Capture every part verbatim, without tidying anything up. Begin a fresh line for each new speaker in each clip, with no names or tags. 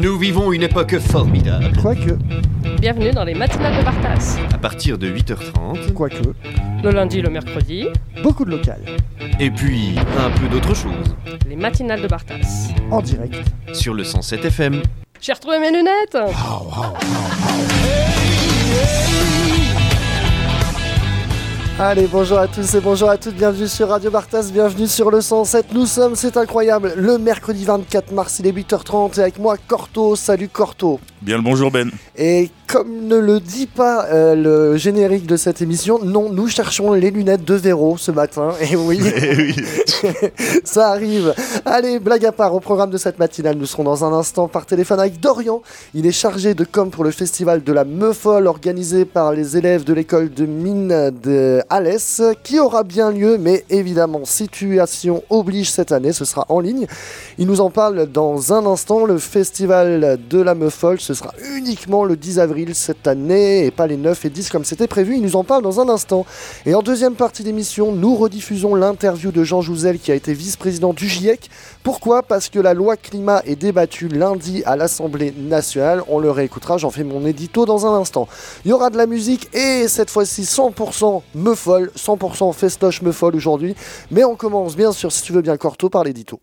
Nous vivons une époque formidable.
Quoique.
Bienvenue dans les matinales de Bartas.
À partir de huit heures trente.
Quoique.
Le lundi et le mercredi.
Beaucoup de local.
Et puis, un peu d'autre chose.
Les matinales de Bartas.
En direct.
Sur le cent sept F M.
J'ai retrouvé mes lunettes.
How, how, how, how. Hey, hey. Allez, bonjour à tous et bonjour à toutes, bienvenue sur Radio Bartas, bienvenue sur le cent sept. Nous sommes, c'est incroyable, le mercredi vingt-quatre mars, il est huit heures trente et avec moi Corto. Salut Corto.
Bien le bonjour Ben.
Et comme ne le dit pas euh, le générique de cette émission, non, nous cherchons les lunettes de Véro ce matin. Et oui,
Eh oui.
ça arrive. Allez, blague à part, au programme de cette matinale, nous serons dans un instant par téléphone avec Dorian. Il est chargé de com pour le festival de la Meuffolle organisé par les élèves de l'école de mine de Alès, qui aura bien lieu, mais évidemment, situation oblige cette année, ce sera en ligne. Il nous en parle dans un instant. Le festival de la Meuffolle, ce sera uniquement le dix avril cette année et pas les neuf et dix comme c'était prévu. Il nous en parle dans un instant. Et en deuxième partie d'émission, nous rediffusons l'interview de Jean Jouzel qui a été vice-président du GIEC. Pourquoi ? Parce que la loi climat est débattue lundi à l'Assemblée nationale. On le réécoutera, j'en fais mon édito dans un instant. Il y aura de la musique et cette fois-ci cent pour cent Meuffolle, cent pour cent festoche Meuffolle aujourd'hui. Mais on commence bien sûr, si tu veux bien Corto, par l'édito.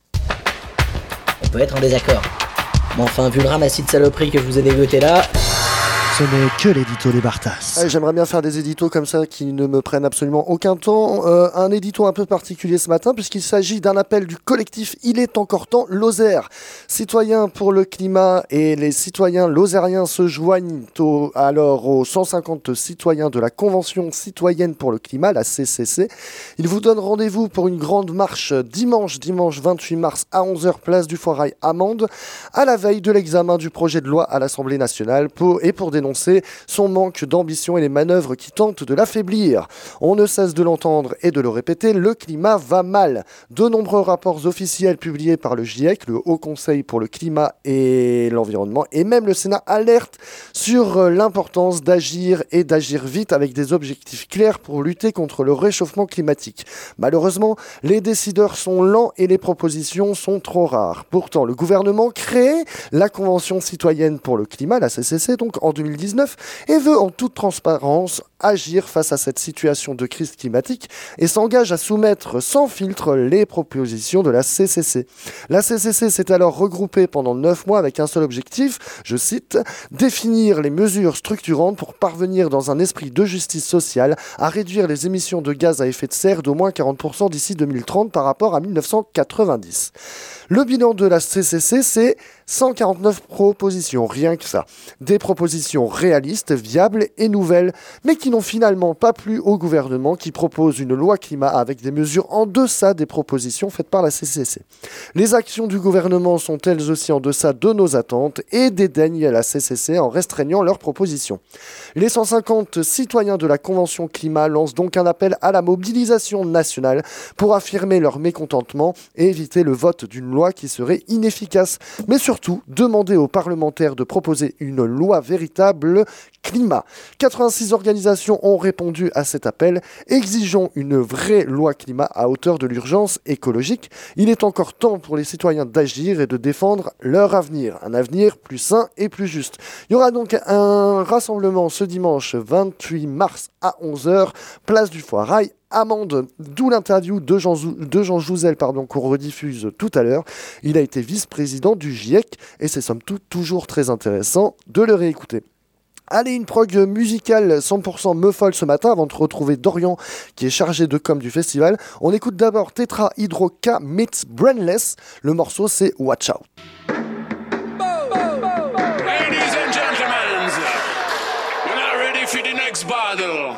On peut être en désaccord. Mais enfin, vu le ramassis de saloperies que je vous ai dégoté là...
Ce n'est que l'édito des Bartas. Ouais, j'aimerais bien faire des éditos comme ça qui ne me prennent absolument aucun temps. Euh, un édito un peu particulier ce matin puisqu'il s'agit d'un appel du collectif Il est encore temps Lozère. Citoyens pour le climat et les citoyens lozériens se joignent au, alors aux cent cinquante citoyens de la Convention citoyenne pour le climat, la C C C. Ils vous donnent rendez-vous pour une grande marche dimanche, dimanche vingt-huit mars à onze heures, place du Foirail à Mende, à la veille de l'examen du projet de loi à l'Assemblée nationale pour, et pour dénoncer son manque d'ambition et les manœuvres qui tentent de l'affaiblir. On ne cesse de l'entendre et de le répéter, le climat va mal. De nombreux rapports officiels publiés par le GIEC, le Haut Conseil pour le climat et l'environnement, et même le Sénat alertent sur l'importance d'agir et d'agir vite avec des objectifs clairs pour lutter contre le réchauffement climatique. Malheureusement, les décideurs sont lents et les propositions sont trop rares. Pourtant, le gouvernement crée la Convention citoyenne pour le climat, la C C C, donc en deux mille dix-neuf, et veut en toute transparence agir face à cette situation de crise climatique et s'engage à soumettre sans filtre les propositions de la C C C. La C C C s'est alors regroupée pendant neuf mois avec un seul objectif, je cite, définir les mesures structurantes pour parvenir dans un esprit de justice sociale à réduire les émissions de gaz à effet de serre d'au moins quarante pour cent d'ici deux mille trente par rapport à mille neuf cent quatre-vingt-dix. Le bilan de la C C C, c'est cent quarante-neuf propositions, rien que ça. Des propositions réalistes, viables et nouvelles, mais qui n'ont finalement pas plu au gouvernement qui propose une loi climat avec des mesures en deçà des propositions faites par la C C C. Les actions du gouvernement sont elles aussi en deçà de nos attentes et dédaignent la C C C en restreignant leurs propositions. Les cent cinquante citoyens de la Convention climat lancent donc un appel à la mobilisation nationale pour affirmer leur mécontentement et éviter le vote d'une loi qui serait inefficace, mais surtout demander aux parlementaires de proposer une loi véritable climat. quatre-vingt-six organisations ont répondu à cet appel. Exigeons une vraie loi climat à hauteur de l'urgence écologique. Il est encore temps pour les citoyens d'agir et de défendre leur avenir, un avenir plus sain et plus juste. Il y aura donc un rassemblement ce dimanche vingt-huit mars à onze heures, place du Foirail à Mende, d'où l'interview de Jean, Zou- de Jean Jouzel pardon, qu'on rediffuse tout à l'heure. Il a été vice-président du GIEC et c'est somme toute toujours très intéressant de le réécouter. Allez, une prog musicale cent pour cent Meuffolle ce matin avant de retrouver Dorian qui est chargé de com du festival. On écoute d'abord Tetra Hydro K meets Brainless. Le morceau c'est Watch Out.
Ladies and gentlemen, you're not ready for the next battle.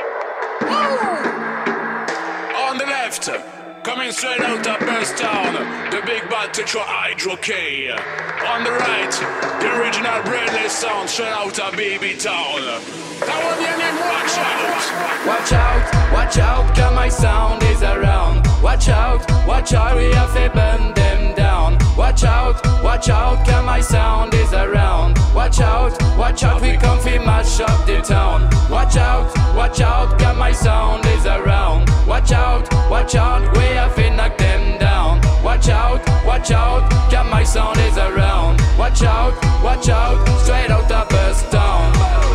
On the left, coming straight out of Burstown, the big bad Tetra Hydro K. On the right, the original Brainless sound straight out of Baby Town. That one your name, watch out.
Watch out, watch out, cause my sound is around. Watch out, watch out, we have to burn them down. Watch out, watch out, cause my sound is around. Watch out, watch out, we come fi mash up the town. Watch out, watch out, cause my sound is around. Watch out, watch out, we have to knock them down. Watch out, watch out, cause my sound is around. Watch watch out, watch out, straight out of Bus Town.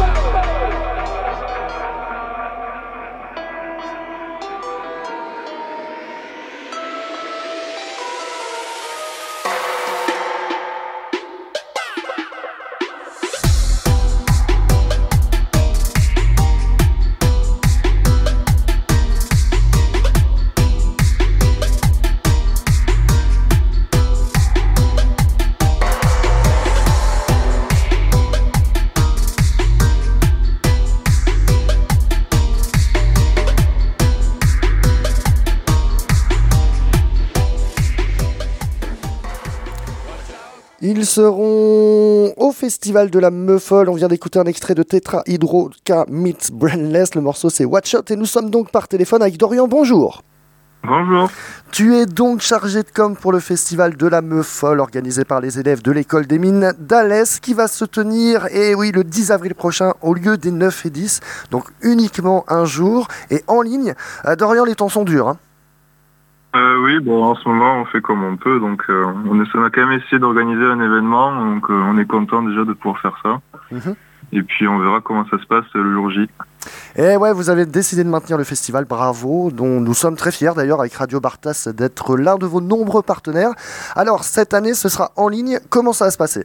Ils seront au Festival de la Meuffolle. On vient d'écouter un extrait de Tetra Hydroca meets Brainless. Le morceau c'est Watch Out et nous sommes donc par téléphone avec Dorian. Bonjour.
Bonjour.
Tu es donc chargé de com pour le Festival de la Meuffolle organisé par les élèves de l'école des mines d'Alès qui va se tenir, et oui, le dix avril prochain au lieu des neuf et dix. Donc uniquement un jour et en ligne. Euh, Dorian, les temps sont durs, hein.
Euh, oui, bon, en ce moment, on fait comme on peut, donc euh, on, est, on a quand même essayé d'organiser un événement, donc euh, on est content déjà de pouvoir faire ça. Mmh. Et puis on verra comment ça se passe le jour J.
Et ouais, vous avez décidé de maintenir le festival, bravo, dont nous sommes très fiers d'ailleurs avec Radio Bartas d'être l'un de vos nombreux partenaires. Alors, cette année, ce sera en ligne, comment ça va se passer ?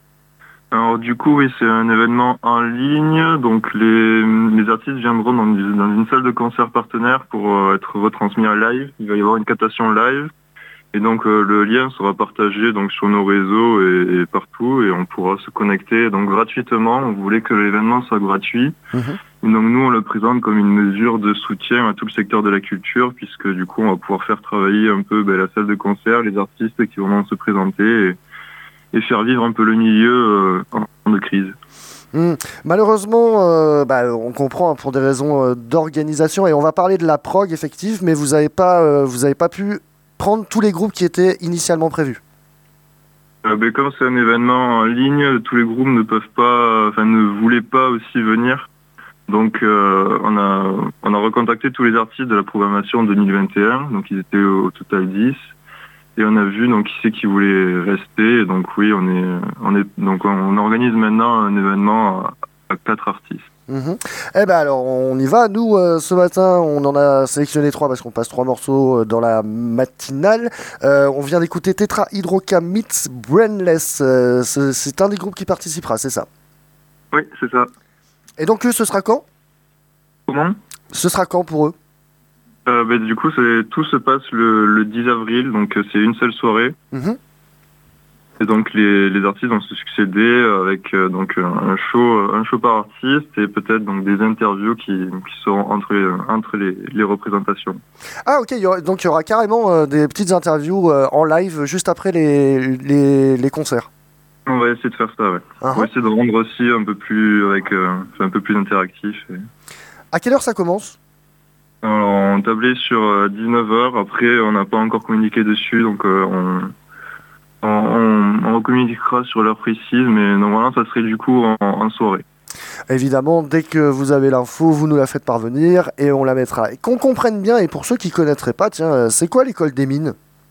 Alors du coup, oui, c'est un événement en ligne, donc les, les artistes viendront dans une, dans une salle de concert partenaire pour euh, être retransmis en live. Il va y avoir une captation live, et donc euh, le lien sera partagé donc sur nos réseaux et, et partout, et on pourra se connecter donc gratuitement. On voulait que l'événement soit gratuit, mmh. Et donc nous on le présente comme une mesure de soutien à tout le secteur de la culture, puisque du coup on va pouvoir faire travailler un peu ben, la salle de concert, les artistes qui vont se présenter, et, et faire vivre un peu le milieu euh, en temps de crise.
Mmh. Malheureusement, euh, bah, on comprend hein, pour des raisons euh, d'organisation, et on va parler de la prog effective, mais vous n'avez pas, euh, vous avez pas pu prendre tous les groupes qui étaient initialement prévus.
Euh, ben, comme c'est un événement en ligne, tous les groupes ne peuvent pas, enfin ne voulaient pas aussi venir. Donc euh, on a on a recontacté tous les artistes de la programmation deux mille vingt et un, donc ils étaient au, au total dix. Et on a vu donc qui c'est qui voulait rester, et donc oui, on est on est donc on organise maintenant un événement à, à quatre artistes.
Mmh. Eh ben alors on y va. Nous euh, ce matin on en a sélectionné trois parce qu'on passe trois morceaux dans la matinale. Euh, on vient d'écouter Tetra Hydroca meets Brainless. Euh, c'est, c'est un des groupes qui participera, c'est ça ?
Oui, c'est ça.
Et donc eux, ce sera quand ?
Comment ?
Ce sera quand pour eux ?
Euh, bah, du coup, c'est, tout se passe le, le dix avril, donc c'est une seule soirée. Mmh. Et donc les, les artistes vont se succéder avec euh, donc un show, un show par artiste, et peut-être donc des interviews qui, qui seront entre les, entre les, les représentations.
Ah ok, il y aura, donc il y aura carrément euh, des petites interviews euh, en live juste après les, les, les concerts.
On va essayer de faire ça, ouais. Uh-huh. On va essayer de rendre aussi un peu plus avec euh, un peu plus interactif. Et...
À quelle heure ça commence ?
Alors, on tablait sur euh, dix-neuf heures. Après, on n'a pas encore communiqué dessus, donc euh, on, on, on, on communiquera sur l'heure précise, mais normalement, ça serait du coup en, en soirée.
Évidemment, dès que vous avez l'info, vous nous la faites parvenir et on la mettra. Et qu'on comprenne bien, et pour ceux qui ne connaîtraient pas, tiens, c'est quoi l'école des mines ?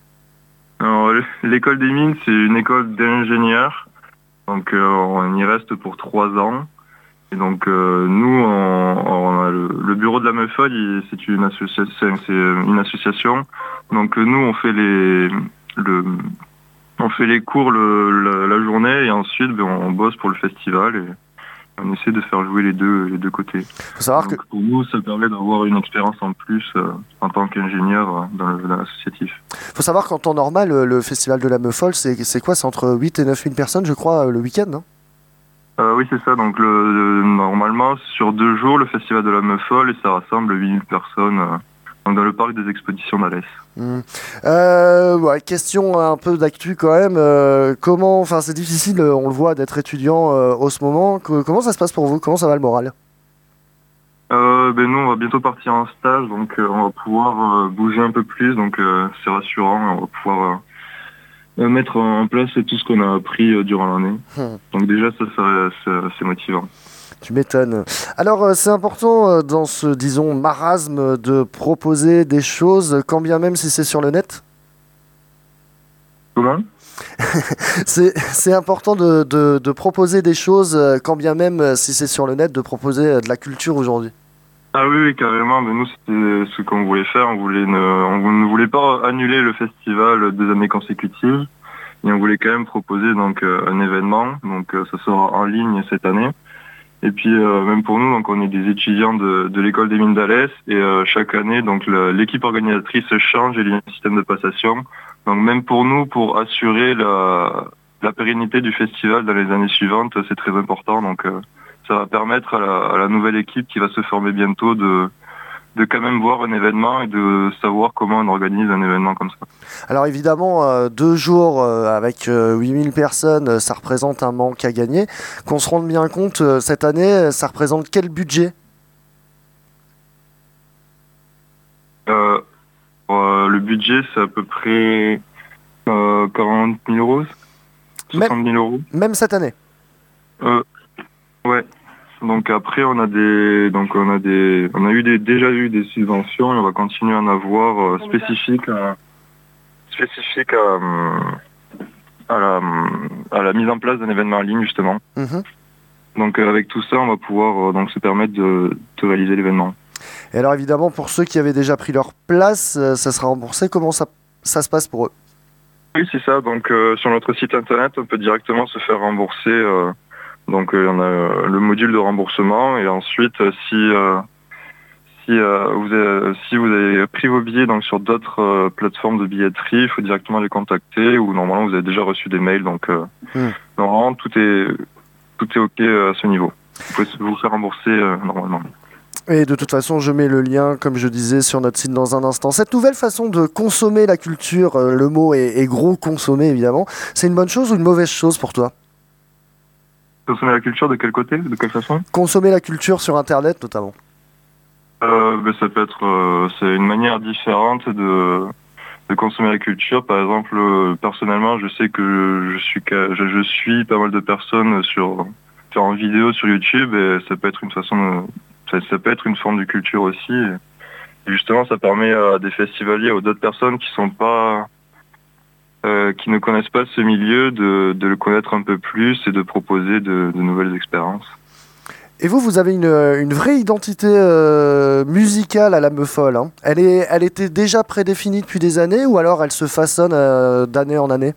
Alors, l'école des mines, c'est une école d'ingénieurs. Donc, euh, on y reste pour trois ans. Et donc, euh, nous, on, on a le, le bureau de la Meuffolle, c'est une association. C'est une association. Donc, nous, on fait les, le, on fait les cours le, la, la journée, et ensuite, ben, on bosse pour le festival. Et on essaie de faire jouer les deux, les deux côtés.
Faut savoir donc,
que pour nous, ça permet d'avoir une expérience en plus euh, en tant qu'ingénieur euh, dans, le, dans l'associatif.
Il faut savoir qu'en temps normal, le, le festival de la Meuffolle, c'est, c'est quoi ? C'est entre huit et neuf mille personnes, je crois, le week-end, non ?
euh, Oui, c'est ça. Donc, le, le, normalement, sur deux jours, le festival de la Meuffolle, et ça rassemble huit mille personnes euh, donc dans le parc des expositions d'Alès.
Mmh. Euh, ouais, question un peu d'actu quand même. Euh, comment, enfin, c'est difficile, on le voit, d'être étudiant euh, au ce moment. Que, comment ça se passe pour vous ? Comment ça va le moral ?
euh, Ben nous, on va bientôt partir en stage, donc euh, on va pouvoir euh, bouger un peu plus. Donc euh, c'est rassurant. On va pouvoir euh, mettre en place tout ce qu'on a appris euh, durant l'année. Mmh. Donc déjà, ça, ça, ça c'est motivant.
Tu m'étonnes. Alors, c'est important dans ce, disons, marasme de proposer des choses, quand bien même si c'est sur le net ?
Comment ?
c'est, c'est important de, de, de proposer des choses, euh, quand bien même euh, si c'est sur le net, de proposer euh, de la culture aujourd'hui.
Ah oui, oui, carrément. Mais nous, c'était ce qu'on voulait faire. On voulait ne, on ne voulait pas annuler le festival deux années consécutives. Et on voulait quand même proposer donc euh, un événement. Donc euh, ça sera en ligne cette année. Et puis euh, même pour nous, donc on est des étudiants de, de l'école des mines d'Alès et euh, chaque année, donc le, l'équipe organisatrice change et il y a un système de passation. Donc même pour nous, pour assurer la, la pérennité du festival dans les années suivantes, c'est très important. Donc euh, ça va permettre à la, à la nouvelle équipe qui va se former bientôt de de quand même voir un événement et de savoir comment on organise un événement comme ça.
Alors évidemment, euh, deux jours euh, avec euh, huit mille personnes, euh, ça représente un manque à gagner. Qu'on se rende bien compte, euh, cette année, ça représente quel budget ?
euh, euh, Le budget, c'est à peu près euh, quarante mille euros, soixante mille euros.
Même cette année ?
euh, Ouais. Donc après on a des donc on a des on a eu des déjà eu des subventions et on va continuer à en avoir euh, spécifiques à, spécifiques à, à la à la mise en place d'un événement en ligne justement.
Mmh.
Donc euh, avec tout ça on va pouvoir euh, donc se permettre de, de réaliser l'événement.
Et alors évidemment pour ceux qui avaient déjà pris leur place, euh, ça sera remboursé. Comment ça ça se passe pour eux ?
Oui c'est ça. Donc euh, sur notre site internet on peut directement se faire rembourser. Euh, Donc euh, on a euh, le module de remboursement et ensuite euh, si euh, si euh, vous avez, si vous avez pris vos billets donc sur d'autres euh, plateformes de billetterie, il faut directement les contacter ou normalement vous avez déjà reçu des mails donc euh, mm. normalement tout est tout est ok à ce niveau. Vous pouvez vous faire rembourser euh, normalement.
Et de toute façon, je mets le lien, comme je disais, sur notre site dans un instant. Cette nouvelle façon de consommer la culture, euh, le mot est, est gros consommer évidemment, c'est une bonne chose ou une mauvaise chose pour toi ?
Consommer la culture de quel côté ? De quelle façon ?
Consommer la culture sur Internet notamment.
Euh, ben, ça peut être, euh, c'est une manière différente de, de consommer la culture. Par exemple, euh, personnellement, je sais que je suis, je, je suis pas mal de personnes sur, sur en vidéo sur YouTube et ça peut être une façon, de, ça, ça peut être une forme de culture aussi. Et justement, ça permet à des festivaliers ou d'autres personnes qui sont pas Euh, qui ne connaissent pas ce milieu, de, de le connaître un peu plus et de proposer de, de nouvelles expériences.
Et vous, vous avez une, une vraie identité euh, musicale à la Meuffolle, hein. Elle est, elle était déjà prédéfinie depuis des années ou alors elle se façonne euh, d'année en année ?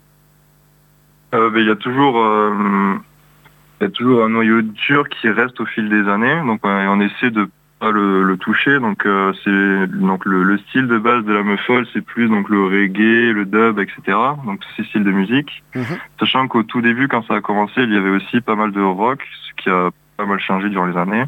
euh, ben, y a toujours, euh, y a toujours un noyau dur qui reste au fil des années, donc on, on essaie de pas le, le toucher. Donc euh, c'est donc le, le style de base de la Meuffolle, c'est plus donc le reggae, le dub, et cetera. Donc tous ces styles de musique. Mmh. Sachant qu'au tout début, quand ça a commencé, il y avait aussi pas mal de rock, ce qui a pas mal changé durant les années.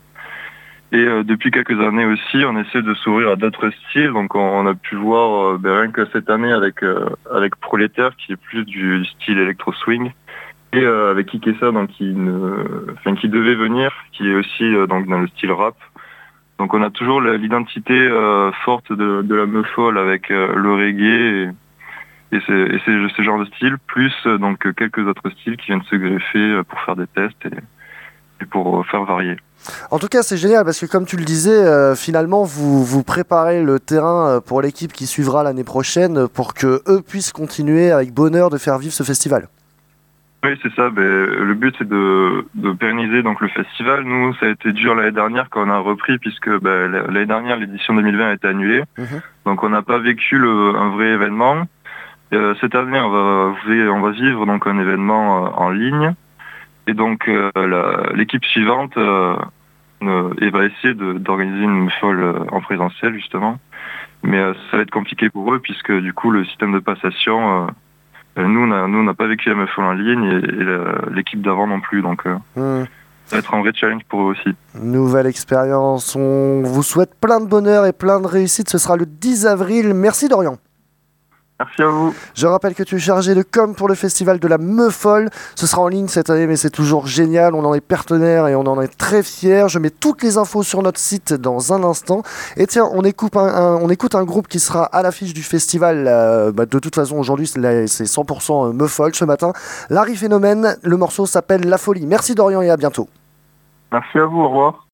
Et euh, depuis quelques années aussi, on essaie de s'ouvrir à d'autres styles. Donc on, on a pu voir euh, ben, rien que cette année avec euh, avec Prolétaire, qui est plus du style électro swing. Et euh, avec Ikessa, donc qui, ne, enfin, qui devait venir, qui est aussi euh, donc dans le style rap. Donc on a toujours l'identité euh, forte de, de la Meuffolle avec euh, le reggae et, et, c'est, et c'est, ce genre de style, plus euh, donc quelques autres styles qui viennent se greffer pour faire des tests et, et pour faire varier.
En tout cas, c'est génial parce que comme tu le disais, euh, finalement, vous, vous préparez le terrain pour l'équipe qui suivra l'année prochaine pour que eux puissent continuer avec bonheur de faire vivre ce festival.
Oui, c'est ça. Ben, le but, c'est de, de pérenniser donc le festival. Nous, ça a été dur l'année dernière quand on a repris, puisque ben, l'année dernière, l'édition deux mille vingt a été annulée. Mmh. Donc, on n'a pas vécu le, un vrai événement. Euh, cette année, on va, on va vivre donc un événement euh, en ligne. Et donc, euh, la, l'équipe suivante euh, euh, va essayer de, d'organiser une folle en présentiel, justement. Mais euh, ça va être compliqué pour eux, puisque du coup, le système de passation... Euh, Nous, on a, nous, on n'a pas vécu la Meuffolle en ligne et, et la, l'équipe d'avant non plus, donc euh, mmh. ça va être un vrai challenge pour eux aussi.
Nouvelle expérience, on vous souhaite plein de bonheur et plein de réussite, ce sera le dix avril. Merci Dorian.
Merci à vous.
Je rappelle que tu es chargé de com pour le festival de la Meuffolle. Ce sera en ligne cette année, mais c'est toujours génial. On en est partenaire et on en est très fiers. Je mets toutes les infos sur notre site dans un instant. Et tiens, on écoute un, un, on écoute un groupe qui sera à l'affiche du festival. Euh, bah de toute façon, aujourd'hui, c'est, c'est cent pour cent Meuffolle ce matin. Larry Phénomène, le morceau s'appelle La Folie. Merci Dorian et à bientôt.
Merci à vous, au revoir.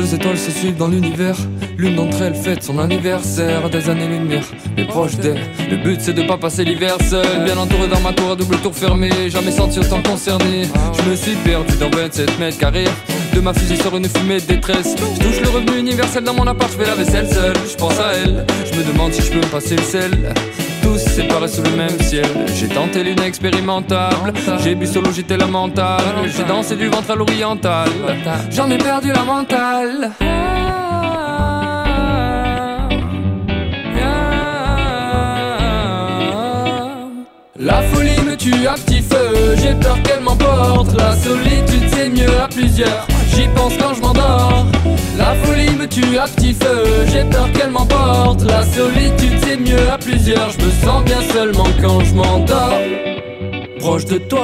deux étoiles se suivent dans l'univers. L'une d'entre elles fête son anniversaire. Des années-lumière, mais proche d'elle. Le but c'est de pas passer l'hiver seul. Bien entouré dans ma tour à double tour fermée. Jamais senti autant concerné. Je me suis perdu dans vingt-sept mètres carrés. De ma fusée sur une fumée de détresse. Je touche le revenu universel dans mon appart. Je fais la vaisselle seule, je pense à elle. Je me demande si je peux me passer le sel. Tous séparés sous le même ciel. J'ai tenté l'inexpérimentable. J'ai bu solo, j'étais lamentable. J'ai dansé du ventre à l'oriental. J'en ai perdu la mentale. La folie me tue à petit feu. J'ai peur qu'elle m'emporte. La solitude c'est mieux à plusieurs. J'y pense quand je m'endors. La folie me tue à petit feu. J'ai peur qu'elle m'emporte. La solitude c'est mieux à plusieurs. Je me sens bien seulement quand je m'endors. Proche de toi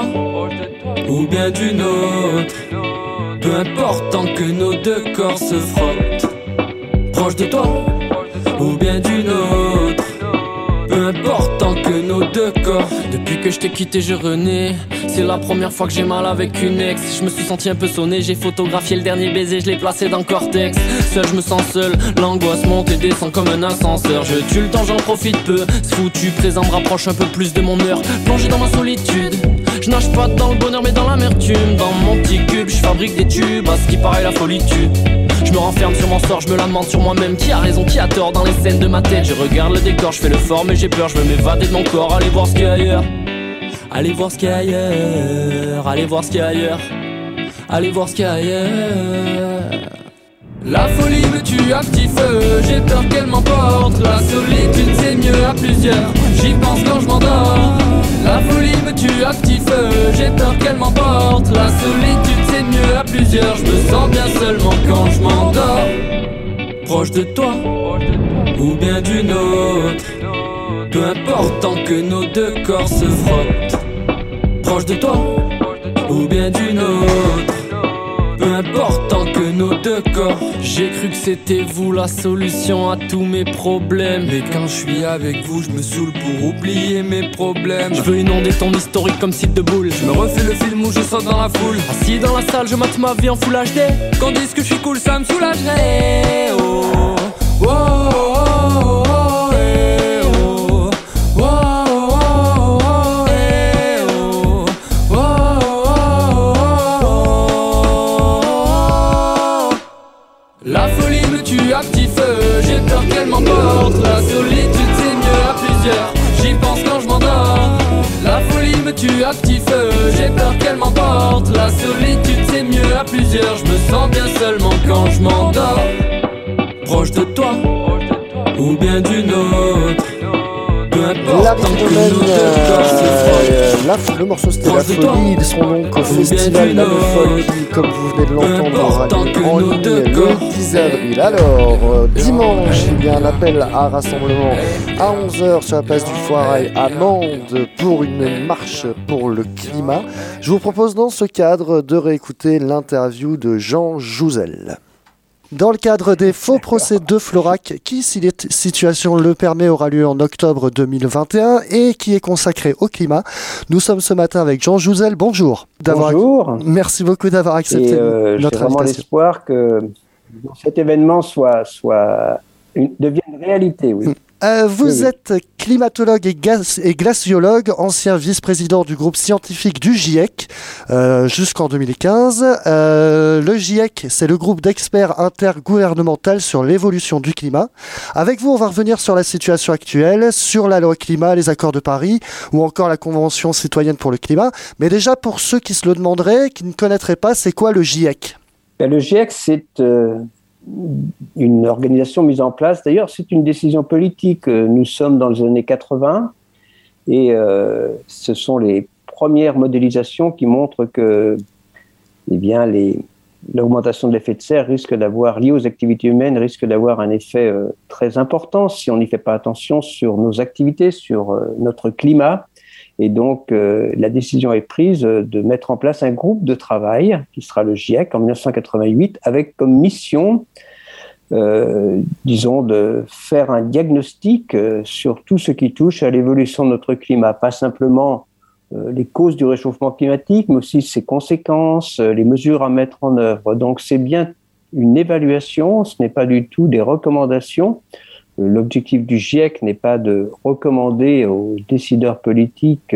ou bien d'une autre, peu importe tant que nos deux corps se frottent. Proche de toi ou bien d'une autre, peu importe tant que nos deux corps. Depuis que je t'ai quitté je renais. C'est la première fois que j'ai mal avec une ex. Je me suis senti un peu sonné. J'ai photographié le dernier baiser. Je l'ai placé dans le cortex. Seul je me sens seul. L'angoisse monte et descend comme un ascenseur. Je tue le temps, j'en profite peu. Ce foutu présent me rapproche un peu plus de mon heure. Plongé dans ma solitude. Je nage pas dans le bonheur mais dans l'amertume. Dans mon petit cube je fabrique des tubes. À ce qui paraît la folitude. Je me renferme sur mon sort, je me lamente sur moi-même. Qui a raison, qui a tort dans les scènes de ma tête. Je regarde le décor, je fais le fort mais j'ai peur. Je veux m'évader de mon corps, aller voir ce qu'il y a ailleurs. Allez voir ce qu'il y a ailleurs. Allez voir ce qu'il y a ailleurs. Allez voir ce qu'il y a ailleurs. La folie me tue à petit feu. J'ai peur qu'elle m'emporte. La solitude c'est mieux à plusieurs. J'y pense quand je m'endors. La folie me tue à petit feu. J'ai peur qu'elle m'emporte. La solitude c'est mieux à plusieurs. Je me sens bien seulement quand je m'endors. Proche de toi ou bien d'une autre, peu importe tant que nos deux corps se frottent. Proche de toi ou bien d'une autre, peu importe tant que nos deux corps. J'ai cru que c'était vous la solution à tous mes problèmes. Mais quand je suis avec vous, je me saoule pour oublier mes problèmes. Je veux inonder ton historique comme site de boule. Je me refais le film où je saute dans la foule. Assis dans la salle, je mate ma vie en full H D. Qu'on dise que je suis cool, ça me soulagerait. Oh, oh, oh, oh, oh, eh, oh, oh, oh, oh, eh, oh, oh, oh, oh. La folie me tue à petit feu. J'ai peur qu'elle m'emporte. La solitude c'est mieux à plusieurs. J'y pense quand je m'endors. La folie me tue à petit feu. J'ai peur qu'elle m'emporte. La solitude c'est mieux à plusieurs. Je me sens bien seulement quand je m'endors. Proche de toi ou bien d'une autre, peu importe
La
tant que
Ritomen,
nos deux corps se frottent.
euh, la- le morceau c'était La
Proche de toi.
Folie, ils seront donc au
Ou bien
festival
d'une
La
autre.
Folie, comme vous venez de
Peu
l'entendre,
importe tant que
en
nos
ligne
deux
le
corps
dix avril. Alors, euh, dimanche, il y a un appel à rassemblement à onze heures sur la place du Foirail à Mende pour une marche pour le climat. Je vous propose dans ce cadre de réécouter l'interview de Jean Jouzel. Dans le cadre des faux procès de Florac, qui, si les t- situations le permet, aura lieu en octobre deux mille vingt et un et qui est consacré au climat, nous sommes ce matin avec Jean Jouzel. Bonjour. D'avoir-
Bonjour.
Merci beaucoup d'avoir accepté
Et euh, j'ai
notre
vraiment
invitation.
l'espoir que cet événement soit, soit une, devienne réalité. Oui.
Euh, vous
Oui, oui.
êtes climatologue et, gaz- et glaciologue, ancien vice-président du groupe scientifique du GIEC euh, jusqu'en deux mille quinze. Euh, le GIEC, c'est le groupe d'experts intergouvernemental sur l'évolution du climat. Avec vous, on va revenir sur la situation actuelle, sur la loi climat, les accords de Paris ou encore la Convention citoyenne pour le climat. Mais déjà, pour ceux qui se le demanderaient, qui ne connaîtraient pas, c'est quoi le GIEC ?
Ben, le GIEC, c'est euh, une organisation mise en place. D'ailleurs, c'est une décision politique. Nous sommes dans les années quatre-vingts et euh, ce sont les premières modélisations qui montrent que eh bien, les, l'augmentation de l'effet de serre risque d'avoir, liée aux activités humaines, risque d'avoir un effet euh, très important si on n'y fait pas attention sur nos activités, sur euh, notre climat. Et donc, euh, la décision est prise de mettre en place un groupe de travail, qui sera le GIEC en dix-neuf cent quatre-vingt-huit, avec comme mission, euh, disons, de faire un diagnostic euh, sur tout ce qui touche à l'évolution de notre climat. Pas simplement euh, les causes du réchauffement climatique, mais aussi ses conséquences, euh, les mesures à mettre en œuvre. Donc, c'est bien une évaluation, ce n'est pas du tout des recommandations. L'objectif du GIEC n'est pas de recommander aux décideurs politiques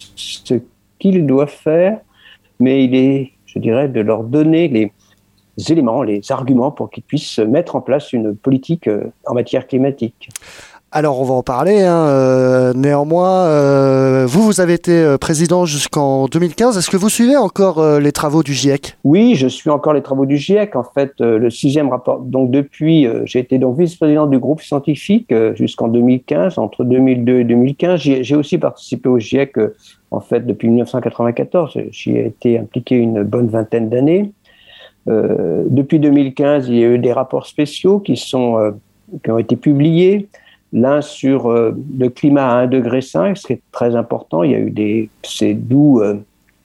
ce qu'ils doivent faire, mais il est, je dirais, de leur donner les éléments, les arguments pour qu'ils puissent mettre en place une politique en matière climatique.
Alors, on va en parler. Hein. Euh, néanmoins, euh, vous, vous avez été euh, président jusqu'en deux mille quinze. Est-ce que vous suivez encore euh, les travaux du GIEC ?
Oui, je suis encore les travaux du GIEC. En fait, euh, le sixième rapport. Donc, depuis, euh, j'ai été donc vice-président du groupe scientifique euh, jusqu'en deux mille quinze. Entre deux mille deux et deux mille quinze, j'ai, j'ai aussi participé au GIEC. Euh, en fait, depuis dix-neuf cent quatre-vingt-quatorze, j'y ai été impliqué une bonne vingtaine d'années. Euh, depuis deux mille quinze, il y a eu des rapports spéciaux qui sont euh, qui ont été publiés. L'un sur euh, le climat à un degré cinq, ce qui est très important. Il y a eu des, c'est d'où euh,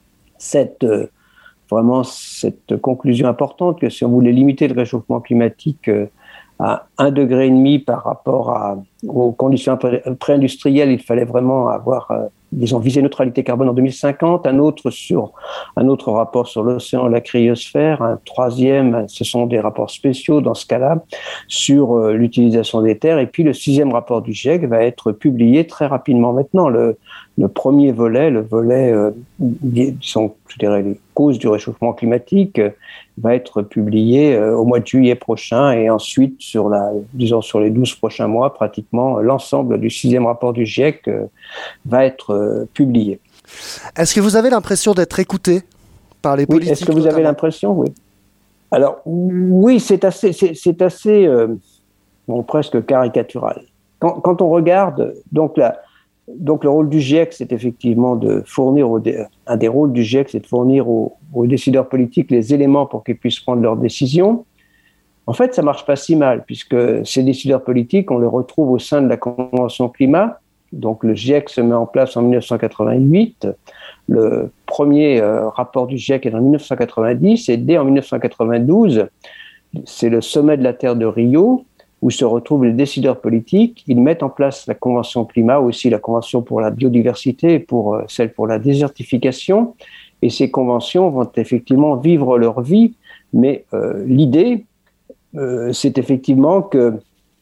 cette euh, vraiment cette conclusion importante que si on voulait limiter le réchauffement climatique euh, à un degré et demi par rapport à, aux conditions pré- pré-industrielles, il fallait vraiment avoir, euh, disons, visé neutralité carbone en deux mille cinquante. Un autre sur un autre rapport sur l'océan et la cryosphère. Un troisième, ce sont des rapports spéciaux dans ce cas-là sur euh, l'utilisation des terres. Et puis le sixième rapport du GIEC va être publié très rapidement maintenant. Le, le premier volet, le volet, euh, disons, je dirais, les causes du réchauffement climatique, euh, va être publié euh, au mois de juillet prochain et ensuite sur la, disons, sur les douze prochains mois, pratiquement l'ensemble du sixième rapport du GIEC euh, va être euh, publié.
Est-ce que vous avez l'impression d'être écouté par les politiques ?
Oui, est-ce que vous
notamment
avez l'impression ? Oui. Alors, oui, c'est assez, c'est, c'est assez euh, bon, presque caricatural. Quand, quand on regarde, donc, la, donc le rôle du GIEC, c'est effectivement de fournir, aux, un des rôles du GIEC, c'est de fournir aux, aux décideurs politiques les éléments pour qu'ils puissent prendre leurs décisions. En fait, ça ne marche pas si mal, puisque ces décideurs politiques, on les retrouve au sein de la Convention climat. Donc le GIEC se met en place en dix-neuf cent quatre-vingt-huit. Le premier euh, rapport du GIEC est en dix-neuf cent quatre-vingt-dix et dès en dix-neuf cent quatre-vingt-douze, c'est le sommet de la Terre de Rio où se retrouvent les décideurs politiques. Ils mettent en place la Convention climat, aussi la Convention pour la biodiversité et pour, euh, celle pour la désertification. Et ces conventions vont effectivement vivre leur vie, mais euh, l'idée, euh, c'est effectivement que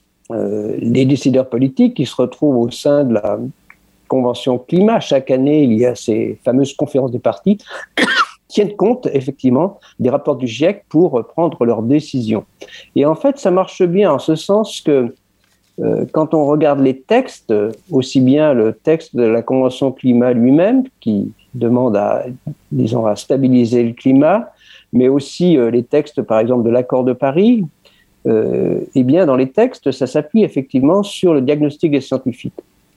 Euh, les décideurs politiques qui se retrouvent au sein de la Convention climat. Chaque année, il y a ces fameuses conférences des partis tiennent compte effectivement des rapports du GIEC pour prendre leurs décisions. Et en fait, ça marche bien en ce sens que euh, quand on regarde les textes, aussi bien le texte de la Convention climat lui-même, qui demande à, disons, à stabiliser le climat, mais aussi euh, les textes, par exemple, de l'accord de Paris, Euh, eh bien, dans les textes, ça s'appuie effectivement sur le diagnostic des scientifiques.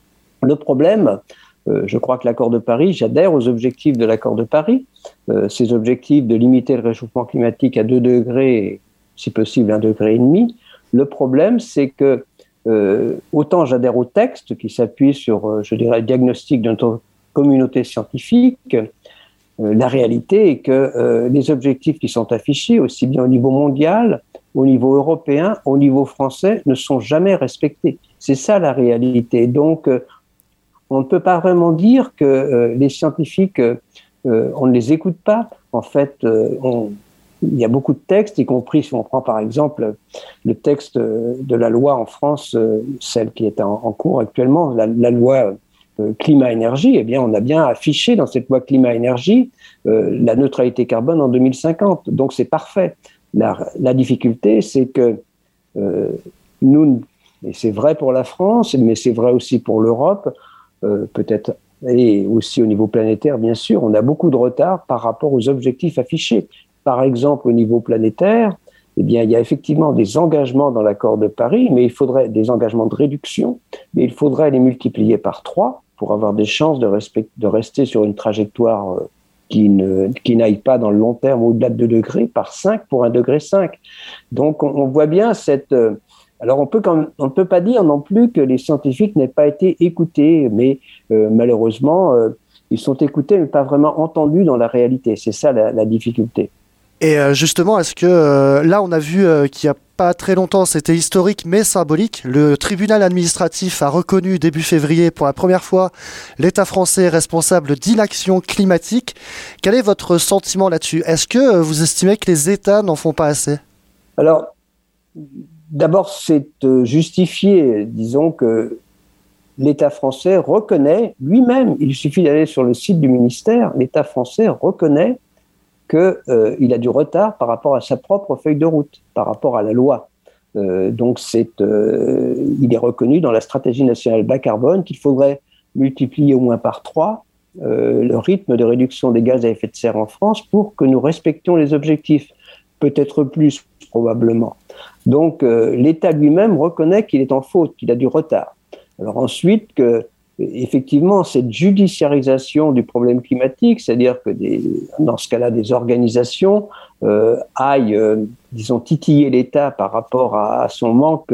Le problème, euh, je crois que l'accord de Paris, j'adhère aux objectifs de l'accord de Paris, euh, ces objectifs de limiter le réchauffement climatique à deux degrés, si possible un degré et demi. Le problème, c'est que euh, autant j'adhère au texte qui s'appuie sur, euh, je dirais, le diagnostic de notre communauté scientifique, euh, la réalité est que euh, les objectifs qui sont affichés, aussi bien au niveau mondial, au niveau européen, au niveau français, ne sont jamais respectés. C'est ça la réalité. Donc, euh, on ne peut pas vraiment dire que euh, les scientifiques, euh, on ne les écoute pas. En fait, euh, on, il y a beaucoup de textes, y compris si on prend par exemple le texte de la loi en France, euh, celle qui est en, en cours actuellement, la, la loi euh, climat-énergie, eh bien, on a bien affiché dans cette loi climat-énergie euh, la neutralité carbone en deux mille cinquante. Donc, c'est parfait. La, la difficulté, c'est que euh, nous, et c'est vrai pour la France, mais c'est vrai aussi pour l'Europe, euh, peut-être, et aussi au niveau planétaire, bien sûr, on a beaucoup de retard par rapport aux objectifs affichés. Par exemple, au niveau planétaire, eh bien, il y a effectivement des engagements dans l'accord de Paris, mais il faudrait des engagements de réduction, mais il faudrait les multiplier par trois pour avoir des chances de, respect, de rester sur une trajectoire euh, qui ne qui n'aille pas dans le long terme au-delà de deux degrés, par cinq pour un degré cinq. Donc on, on voit bien cette... Euh, alors on peut quand même, on ne peut pas dire non plus que les scientifiques n'aient pas été écoutés, mais euh, malheureusement, euh, ils sont écoutés mais pas vraiment entendus dans la réalité. C'est ça la, la difficulté.
Et euh, justement, est-ce que euh, là on a vu euh, qu'il y a pas très longtemps, c'était historique mais symbolique. Le tribunal administratif a reconnu début février pour la première fois l'État français responsable d'inaction climatique. Quel est votre sentiment là-dessus ? Est-ce que vous estimez que les États n'en font pas assez ?
Alors, d'abord, c'est justifié, disons que l'État français reconnaît lui-même, il suffit d'aller sur le site du ministère, l'État français reconnaît qu'il euh, a du retard par rapport à sa propre feuille de route, par rapport à la loi. Euh, donc, c'est, euh, il est reconnu dans la stratégie nationale bas carbone qu'il faudrait multiplier au moins par trois euh, le rythme de réduction des gaz à effet de serre en France pour que nous respections les objectifs, peut-être plus probablement. Donc, euh, l'État lui-même reconnaît qu'il est en faute, qu'il a du retard. Alors ensuite, que, effectivement, cette judiciarisation du problème climatique, c'est-à-dire que des, dans ce cas-là, des organisations euh, aillent, euh, disons, titiller l'État par rapport à, à son manque,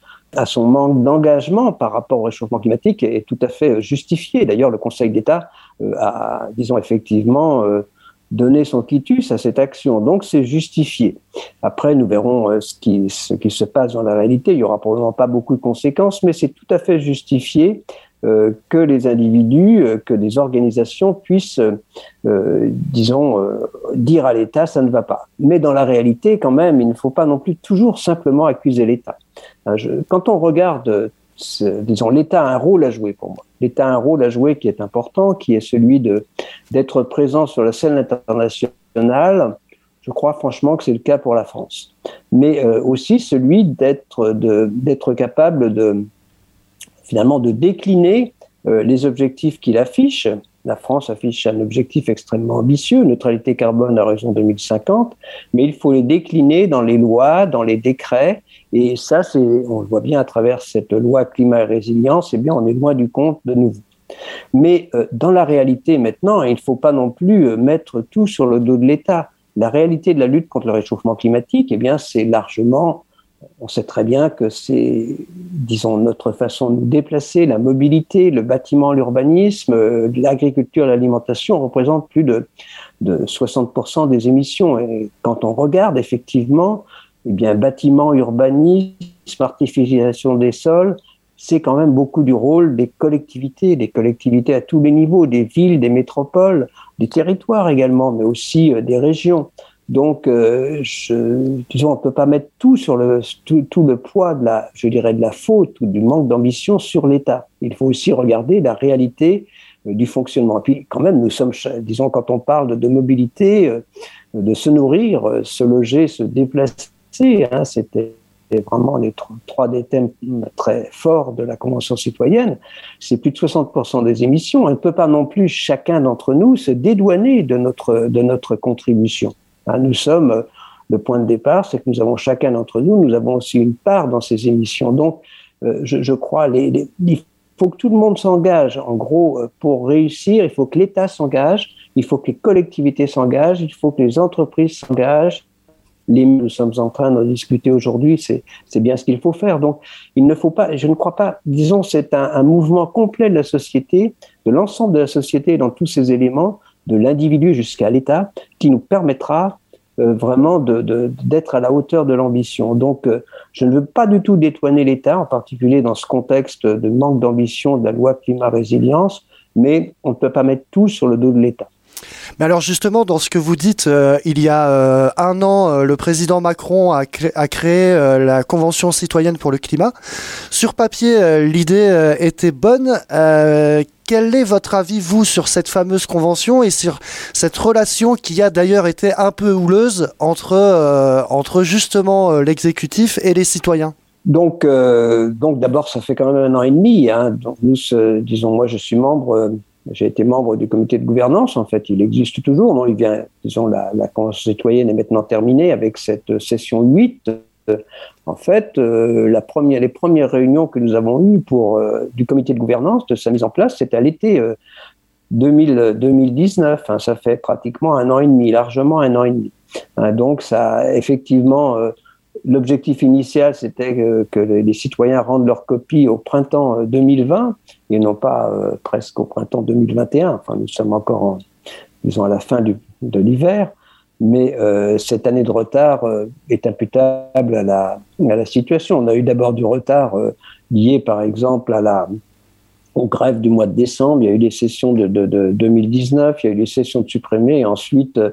à son manque d'engagement par rapport au réchauffement climatique est tout à fait justifié. D'ailleurs, le Conseil d'État euh, a, disons, effectivement euh, donné son quitus à cette action. Donc, c'est justifié. Après, nous verrons euh, ce, qui, ce qui se passe dans la réalité. Il n'y aura probablement pas beaucoup de conséquences, mais c'est tout à fait justifié euh, que les individus, euh, que des organisations puissent, euh, disons, euh, dire à l'État « ça ne va pas ». Mais dans la réalité, quand même, il ne faut pas non plus toujours simplement accuser l'État. Hein, je, quand on regarde, ce, disons, l'État a un rôle à jouer pour moi. L'État a un rôle à jouer qui est important, qui est celui de, d'être présent sur la scène internationale. Je crois franchement que c'est le cas pour la France. Mais euh, aussi celui d'être, de, d'être capable de, finalement, de décliner euh, les objectifs qu'il affiche. La France affiche un objectif extrêmement ambitieux, neutralité carbone à horizon deux mille cinquante, mais il faut les décliner dans les lois, dans les décrets, et ça, c'est, on le voit bien à travers cette loi climat et résilience, eh bien, on est loin du compte de nouveau. Mais euh, dans la réalité maintenant, il ne faut pas non plus euh, mettre tout sur le dos de l'État. La réalité de la lutte contre le réchauffement climatique, eh bien, c'est largement, on sait très bien que c'est, disons, notre façon de nous déplacer, la mobilité, le bâtiment, l'urbanisme, euh, l'agriculture, l'alimentation représentent plus de, de soixante pour cent des émissions. Et quand on regarde effectivement, eh bien, bâtiment, urbanisme, artificialisation des sols, c'est quand même beaucoup du rôle des collectivités, des collectivités à tous les niveaux, des villes, des métropoles, des territoires également, mais aussi euh, des régions. Donc, euh, je, disons, on ne peut pas mettre tout sur le tout, tout le poids de la, je dirais, de la faute ou du manque d'ambition sur l'État. Il faut aussi regarder la réalité euh, du fonctionnement. Et puis, quand même, nous sommes, disons, quand on parle de, de mobilité, euh, de se nourrir, euh, se loger, se déplacer, hein, c'était vraiment les trois, trois des thèmes très forts de la Convention citoyenne. C'est plus de soixante pour cent des émissions. On ne peut pas non plus, chacun d'entre nous, se dédouaner de notre, de notre contribution. Hein, nous sommes, le point de départ, c'est que nous avons chacun d'entre nous, nous avons aussi une part dans ces émissions. Donc, euh, je, je crois, les, les, il faut que tout le monde s'engage. En gros, pour réussir, il faut que l'État s'engage, il faut que les collectivités s'engagent, il faut que les entreprises s'engagent. Les, nous sommes en train de discuter aujourd'hui, c'est, c'est bien ce qu'il faut faire. Donc, il ne faut pas, je ne crois pas, disons, c'est un, un mouvement complet de la société, de l'ensemble de la société dans tous ses éléments, de l'individu jusqu'à l'État, qui nous permettra euh, vraiment de, de, d'être à la hauteur de l'ambition. Donc, euh, je ne veux pas du tout détourner l'État, en particulier dans ce contexte de manque d'ambition de la loi climat-résilience, mais on ne peut pas mettre tout sur le dos de l'État.
Mais alors justement, dans ce que vous dites, euh, il y a euh, un an, euh, le président Macron a, cré- a créé euh, la Convention citoyenne pour le climat. Sur papier, euh, l'idée euh, était bonne. Euh, quel est votre avis, vous, sur cette fameuse convention et sur cette relation qui a d'ailleurs été un peu houleuse entre, euh, entre justement euh, l'exécutif et les citoyens ?
Donc, euh, donc d'abord, ça fait quand même un an et demi. Hein. Donc nous, euh, disons, moi, je suis membre... Euh, J'ai été membre du comité de gouvernance, en fait, il existe toujours. Non, il vient, disons, la, la Convention citoyenne est maintenant terminée avec cette session huit. Euh, en fait, euh, la première, les premières réunions que nous avons eues pour, euh, du comité de gouvernance, de sa mise en place, c'était à l'été euh, deux mille, deux mille dix-neuf. Hein, ça fait pratiquement un an et demi, largement un an et demi. Hein, donc, ça, effectivement... Euh, L'objectif initial, c'était que, que les citoyens rendent leur copie au printemps deux mille vingt et non pas euh, presque au printemps deux mille vingt et un. Enfin, nous sommes encore, en, disons, à la fin du, de l'hiver, mais euh, cette année de retard euh, est imputable à la, à la situation. On a eu d'abord du retard euh, lié, par exemple, à la, aux grèves du mois de décembre. Il y a eu les sessions de, de, de deux mille dix-neuf, il y a eu les sessions de supprimés, et ensuite... Euh,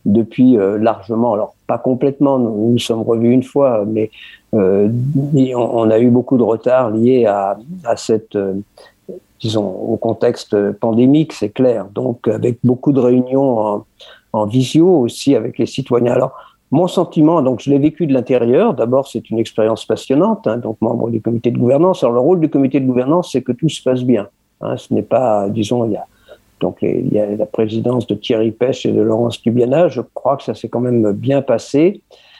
depuis euh, largement, alors pas complètement, nous nous sommes revus une fois, mais euh, on, on a eu beaucoup de retard lié à, à cette, euh, disons, au contexte pandémique, c'est clair. Donc, avec beaucoup de réunions en, en visio aussi avec les citoyens. Alors, mon sentiment, donc je l'ai vécu de l'intérieur. D'abord, c'est une expérience passionnante, hein, donc membre du comité de gouvernance. Alors, le rôle du comité de gouvernance, c'est que tout se passe bien. Hein, ce n'est pas, disons, il y a Donc, les, il y a la présidence de Thierry Pêche et de Laurence Dubiana. Je crois que ça s'est quand même bien passé.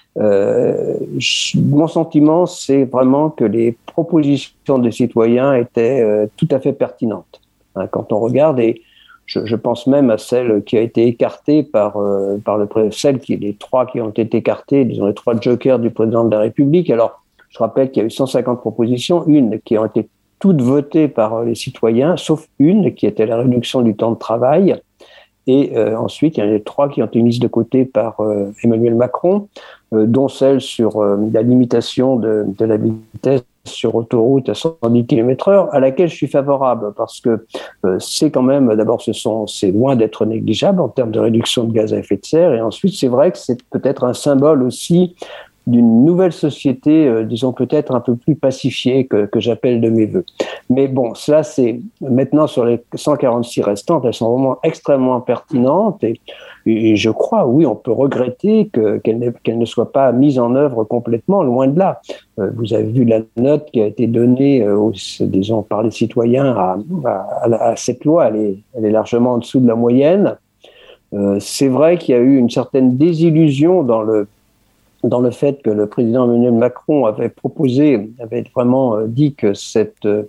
Euh, je, mon sentiment, c'est vraiment que les propositions des citoyens étaient euh, tout à fait pertinentes. Hein, quand on regarde, et je, je pense même à celle qui a été écartée par, euh, par le celle qui, les trois qui ont été écartées, disons les trois jokers du président de la République. Alors, je rappelle qu'il y a eu cent cinquante propositions, une qui a été toutes votées par les citoyens, sauf une qui était la réduction du temps de travail. Et euh, ensuite, il y en a trois qui ont été mises de côté par euh, Emmanuel Macron, euh, dont celle sur euh, la limitation de, de la vitesse sur autoroute à cent dix kilomètres heure, à laquelle je suis favorable, parce que euh, c'est quand même, d'abord, ce sont, c'est loin d'être négligeable en termes de réduction de gaz à effet de serre, et ensuite, c'est vrai que c'est peut-être un symbole aussi d'une nouvelle société, euh, disons peut-être un peu plus pacifiée que, que j'appelle de mes voeux. Mais bon, cela c'est maintenant sur les cent quarante-six restantes, elles sont vraiment extrêmement pertinentes et, et je crois, oui, on peut regretter que, qu'elles, ne, qu'elles ne soient pas mises en œuvre complètement, loin de là. Euh, vous avez vu la note qui a été donnée, euh, aux, disons, par les citoyens à, à, à, à cette loi, elle est, elle est largement en dessous de la moyenne. Euh, c'est vrai qu'il y a eu une certaine désillusion dans le dans le fait que le président Emmanuel Macron avait proposé, avait vraiment dit que cette, euh,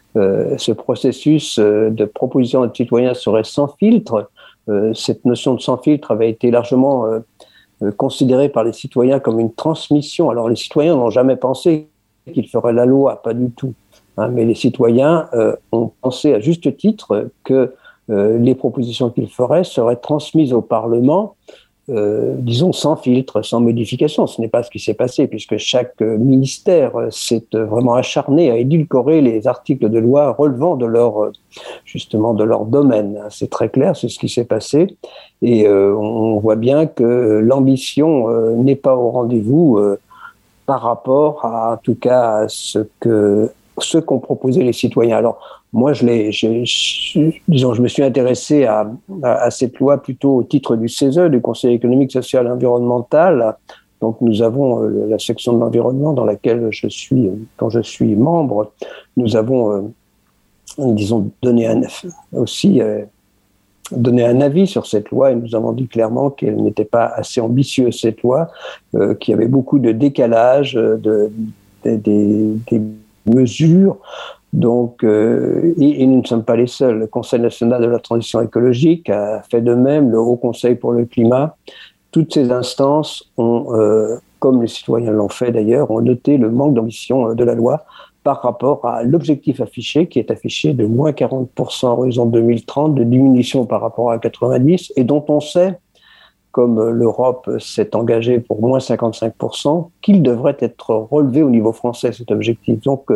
ce processus de proposition de citoyens serait sans filtre. Euh, cette notion de sans filtre avait été largement euh, considérée par les citoyens comme une transmission. Alors les citoyens n'ont jamais pensé qu'ils feraient la loi, pas du tout. Hein, mais les citoyens euh, ont pensé à juste titre que euh, les propositions qu'ils feraient seraient transmises au Parlement, Euh, disons sans filtre, sans modification. Ce n'est pas ce qui s'est passé, puisque chaque ministère s'est vraiment acharné à édulcorer les articles de loi relevant de leur, justement, de leur domaine. C'est très clair, c'est ce qui s'est passé. Et euh, on voit bien que l'ambition euh, n'est pas au rendez-vous euh, par rapport à, en tout cas, à ce que, ce qu'ont proposé les citoyens. Alors, moi, je l'ai, je, je, disons, je me suis intéressé à, à, à cette loi plutôt au titre du C E S E, du Conseil économique, social et environnemental. Donc, nous avons euh, la section de l'environnement dans laquelle je suis, dont je suis membre. Nous avons, euh, disons, donné un, aussi euh, donné un avis sur cette loi et nous avons dit clairement qu'elle n'était pas assez ambitieuse, cette loi, euh, qu'il y avait beaucoup de décalage de, de, de, des mesures. Donc, euh, et, et nous ne sommes pas les seuls. Le Conseil national de la transition écologique a fait de même, le Haut Conseil pour le climat. Toutes ces instances ont, euh, comme les citoyens l'ont fait d'ailleurs, ont noté le manque d'ambition de la loi par rapport à l'objectif affiché, qui est affiché de moins quarante pour cent à horizon deux mille trente, de diminution par rapport à quatre-vingt-dix, et dont on sait, comme l'Europe s'est engagée pour moins cinquante-cinq pour cent, qu'il devrait être relevé au niveau français, cet objectif. Donc,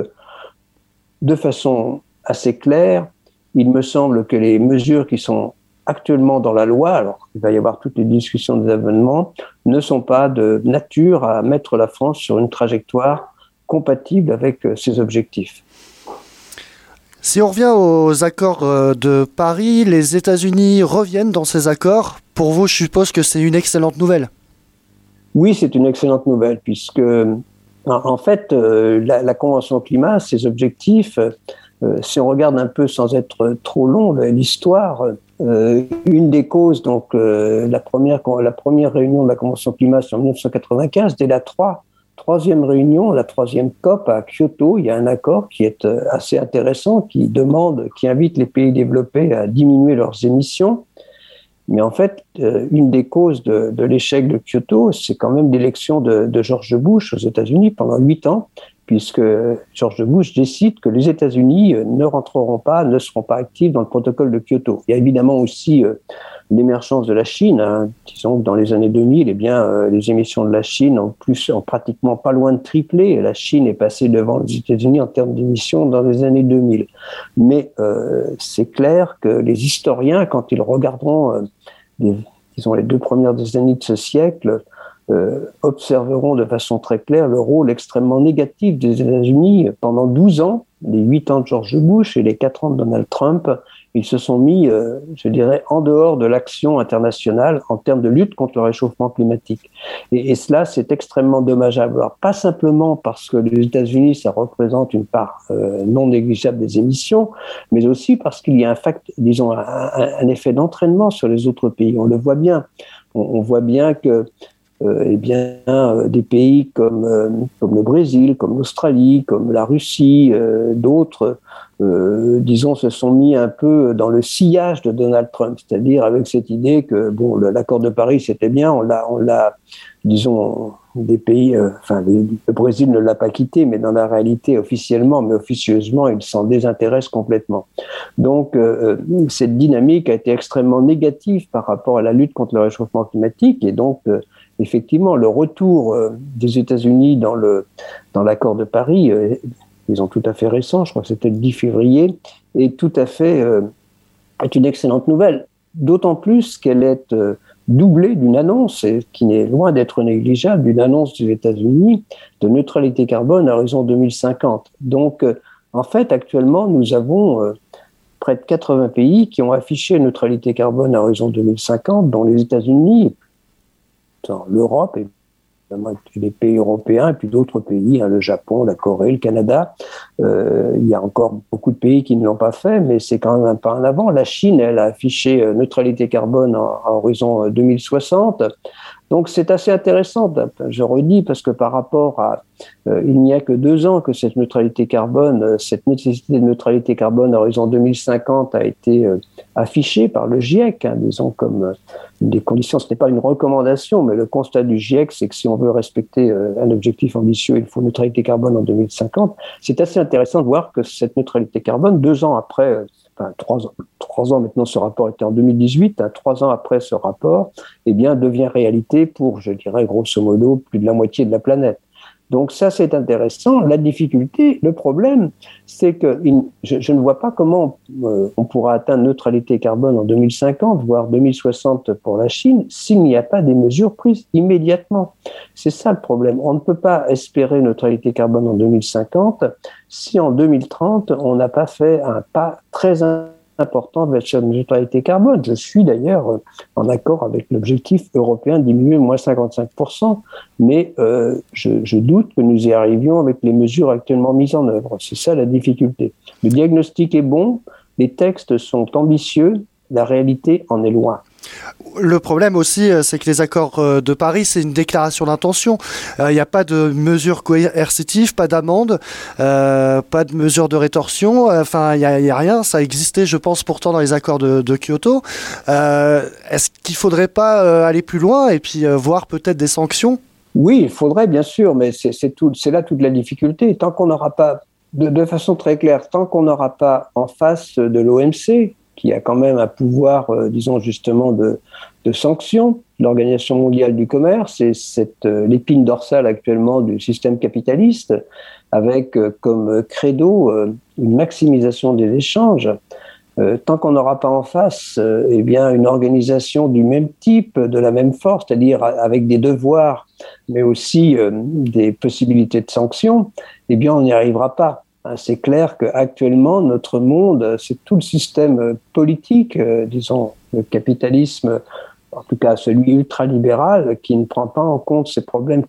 de façon assez claire, il me semble que les mesures qui sont actuellement dans la loi, alors il va y avoir toutes les discussions des amendements, ne sont pas de nature à mettre la France sur une trajectoire compatible avec ses objectifs.
Si on revient aux accords de Paris, les États-Unis reviennent dans ces accords. Pour vous, je suppose que c'est une excellente nouvelle.
Oui, c'est une excellente nouvelle, puisque en fait, euh, la, la Convention climat, ses objectifs, euh, si on regarde un peu sans être trop long l'histoire, euh, une des causes, donc euh, la, première, la première réunion de la Convention climat, c'est en dix-neuf cent quatre-vingt-quinze, dès la trois, troisième réunion, la troisième COP à Kyoto, il y a un accord qui est assez intéressant, qui demande, qui invite les pays développés à diminuer leurs émissions. Mais en fait, euh, une des causes de, de l'échec de Kyoto, c'est quand même l'élection de, de George Bush aux États-Unis pendant huit ans, puisque George Bush décide que les États-Unis ne rentreront pas, ne seront pas actifs dans le protocole de Kyoto. Il y a évidemment aussi euh, l'émergence de la Chine. Hein. Disons que dans les années deux mille, eh bien, euh, les émissions de la Chine ont, plus, ont pratiquement pas loin de triplé. La Chine est passée devant les États-Unis en termes d'émissions dans les années deux mille. Mais euh, c'est clair que les historiens, quand ils regarderont euh, des, disons, les deux premières décennies de ce siècle, euh, observeront de façon très claire le rôle extrêmement négatif des États-Unis. Pendant douze ans, les huit ans de George Bush et les quatre ans de Donald Trump, ils se sont mis, euh, je dirais, en dehors de l'action internationale en termes de lutte contre le réchauffement climatique. Et, et cela, c'est extrêmement dommageable. Alors, pas simplement parce que les États-Unis, ça représente une part euh, non négligeable des émissions, mais aussi parce qu'il y a un, fact, disons, un, un effet d'entraînement sur les autres pays. On le voit bien. On, on voit bien que Euh, eh bien, euh, des pays comme, euh, comme le Brésil, comme l'Australie, comme la Russie, euh, d'autres, euh, disons, se sont mis un peu dans le sillage de Donald Trump, c'est-à-dire avec cette idée que, bon, le, l'accord de Paris, c'était bien, on l'a, on l'a, disons, des pays, euh, enfin, les, le Brésil ne l'a pas quitté, mais dans la réalité, officiellement, mais officieusement, il s'en désintéresse complètement. Donc, euh, cette dynamique a été extrêmement négative par rapport à la lutte contre le réchauffement climatique, et donc, euh, effectivement, le retour euh, des États-Unis dans, le, dans l'accord de Paris, euh, ils ont tout à fait récent, je crois que c'était le dix février, est tout à fait euh, est une excellente nouvelle, d'autant plus qu'elle est euh, doublée d'une annonce, et qui n'est loin d'être négligeable, d'une annonce des États-Unis de neutralité carbone à horizon deux mille cinquante. Donc, euh, en fait, actuellement, nous avons euh, près de quatre-vingts pays qui ont affiché neutralité carbone à horizon deux mille cinquante, dont les États-Unis, l'Europe et les pays européens et puis d'autres pays, hein, le Japon, la Corée, le Canada. Euh, il y a encore beaucoup de pays qui ne l'ont pas fait, mais c'est quand même un pas en avant. La Chine, elle a affiché euh, neutralité carbone à horizon deux mille soixante. Donc c'est assez intéressant, je redis, parce que par rapport à... Euh, il n'y a que deux ans que cette neutralité carbone, cette nécessité de neutralité carbone à horizon deux mille cinquante a été euh, affichée par le GIEC, hein, disons comme euh, une des conditions, ce n'est pas une recommandation, mais le constat du GIEC, c'est que si on veut respecter euh, un objectif ambitieux, il faut neutralité carbone en deux mille cinquante. C'est assez intéressant de voir que cette neutralité carbone, deux ans après, euh, enfin trois ans, trois ans maintenant, ce rapport était en deux mille dix-huit, hein, trois ans après ce rapport, eh bien, devient réalité pour, je dirais, grosso modo, plus de la moitié de la planète. Donc ça, c'est intéressant. La difficulté, le problème, c'est que je, je ne vois pas comment euh, on pourra atteindre neutralité carbone en deux mille cinquante, voire deux mille soixante pour la Chine, s'il n'y a pas des mesures prises immédiatement. C'est ça le problème. On ne peut pas espérer neutralité carbone en deux mille cinquante si en deux mille trente, on n'a pas fait un pas très important important de la neutralité carbone. Je suis d'ailleurs en accord avec l'objectif européen de diminuer moins cinquante-cinq pour cent, mais euh, je, je doute que nous y arrivions avec les mesures actuellement mises en œuvre. C'est ça la difficulté. Le diagnostic est bon, les textes sont ambitieux, la réalité en est loin.
Le problème aussi, c'est que les accords de Paris, c'est une déclaration d'intention. Il euh, n'y a pas de mesures coercitives, pas d'amende, euh, pas de mesures de rétorsion. Enfin, il n'y a, a rien. Ça existait, je pense, pourtant dans les accords de, de Kyoto. Euh, est-ce qu'il ne faudrait pas euh, aller plus loin et puis euh, voir peut-être des sanctions ?
Oui, il faudrait, bien sûr, mais c'est, c'est, tout, c'est là toute la difficulté. Tant qu'on n'aura pas, de, de façon très claire, tant qu'on n'aura pas en face de l'O M C, qui a quand même un pouvoir, euh, disons justement, de, de sanction, l'Organisation mondiale du commerce, et cette, euh, l'épine dorsale actuellement du système capitaliste, avec euh, comme credo euh, une maximisation des échanges. Euh, tant qu'on n'aura pas en face euh, eh bien, une organisation du même type, de la même force, c'est-à-dire avec des devoirs, mais aussi euh, des possibilités de sanction, eh bien, on n'y arrivera pas. C'est clair qu'actuellement, notre monde, c'est tout le système politique, euh, disons, le capitalisme, en tout cas celui ultralibéral, qui ne prend pas en compte ces problèmes,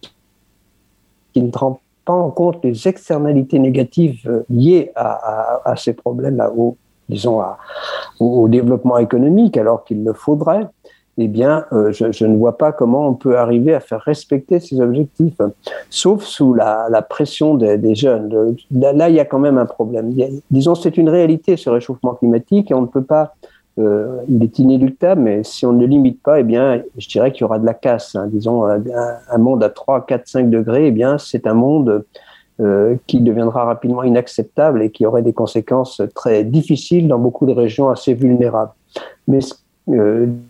qui ne prend pas en compte les externalités négatives liées à, à, à ces problèmes, au, disons, à, au, au développement économique, alors qu'il le faudrait. Eh bien, euh, je, je ne vois pas comment on peut arriver à faire respecter ces objectifs, sauf sous la, la pression des, des jeunes. Là, là, il y a quand même un problème. Il y a, disons, c'est une réalité, ce réchauffement climatique, et on ne peut pas... Euh, il est inéluctable, mais si on ne le limite pas, eh bien, je dirais qu'il y aura de la casse. Hein. Disons, un, un monde à trois, quatre, cinq degrés, eh bien, c'est un monde euh, qui deviendra rapidement inacceptable et qui aurait des conséquences très difficiles dans beaucoup de régions assez vulnérables. Mais... Euh,